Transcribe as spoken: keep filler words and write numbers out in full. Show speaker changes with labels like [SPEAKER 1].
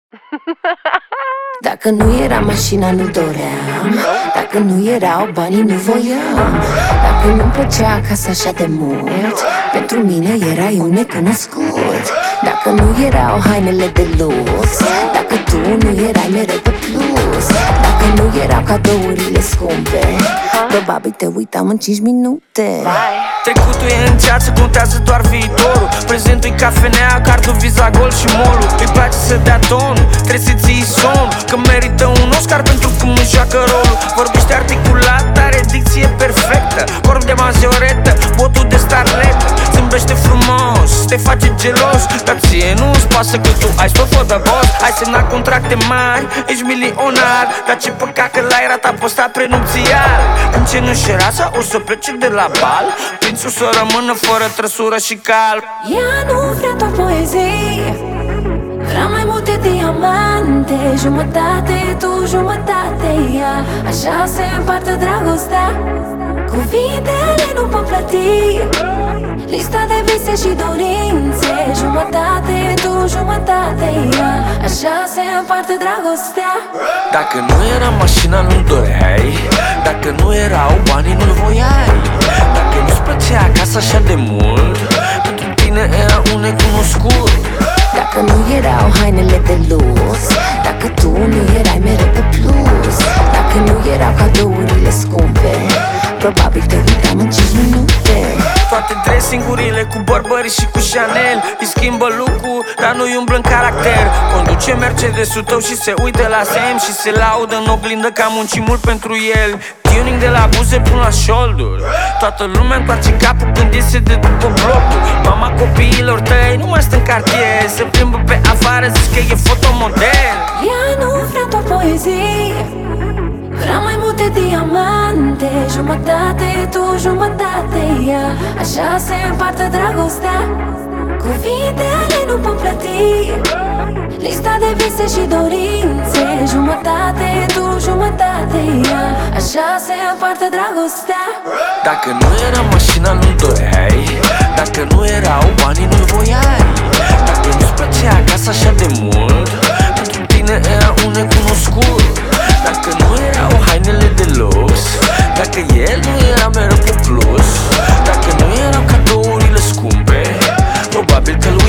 [SPEAKER 1] Dacă nu era mașina, nu doream. Dacă nu erau banii, nu voiam. Dacă nu-mi plăcea casa așa de mult, pentru mine erai un necunoscut. Dacă nu erau hainele de lux, dacă tu nu erai mereu pe plus, dacă nu erau cadourile scumpe, probabil te uitam în cinci minute.
[SPEAKER 2] Trecutul e în ceață, contează doar viitorul. Prezentul-i cafenea, cardul, Visa, Gold și molul. Îi place să dea tonul, trebuie să ții somn, că merită un Oscar pentru cum își joacă rolul. Vorbește articulat, are dicție perfectă, corp de mazioretă, botul de starletă. Zâmbește frumos, te face gelos, dar ție nu-ți pasă că tu ai stofă de boss. Ai semnat contracte mari, ești milionar, dar ce păcat că l-ai ratat postat prenupțial. În cenușereasa o să plece de la bal, prințul să rămână fără trăsură și cal.
[SPEAKER 1] Ea nu vrea doar poezie, vrea mai multe diamante. Jumătate tu, jumătate ea, așa se împarte dragostea. Cuvintele nu pot plăti lista de vise și dorințe. Jumătate tu, jumătate ea, așa se împarte dragostea.
[SPEAKER 2] Dacă nu era mașina, nu-l doreai. Dacă nu erau banii, nu-l voiai. Dacă nu-ți plăcea acasă așa de mult, pentru tine era un necunoscut.
[SPEAKER 1] Dacă nu erau hainele de lux, dacă tu nu erai mereu pe plus, dacă nu erau cadourile scumpe, probabil te uitam în cinci minute.
[SPEAKER 2] Toate dressingurile cu Burberry și cu Chanel îi schimbă look-ul, dar nu-i umblă în caracter. Conduce Mercedes-ul tău și se uită la semn și se laudă în oglindă că am muncit mult pentru el. Tuning de la buze până la șolduri, toată lumea întoarce capul când iese de după blocul. Mama copiilor tăi nu mai stă în cartier, se plimbă pe afară, zici că e fotomodel.
[SPEAKER 1] Ea nu vrea doar poezie, vrea mai multe diamante. Jumătate tu, jumătate ea, așa se împarte dragostea. Cuvintele nu pot plăti lista de vise și dorințe. Jumătate tu, jumătate ea, așa se împarte dragostea.
[SPEAKER 2] Dacă nu era mașina, nu-l doreai. Dacă nu erau banii, nu-l voiai. Dacă nu-ți plăcea acasă așa de mult, pentru tine era un necunoscut. Dacă nu erau hainele de lux, dacă el nu era mereu pe plus, dacă nu erau cadourile scumpe, probabil că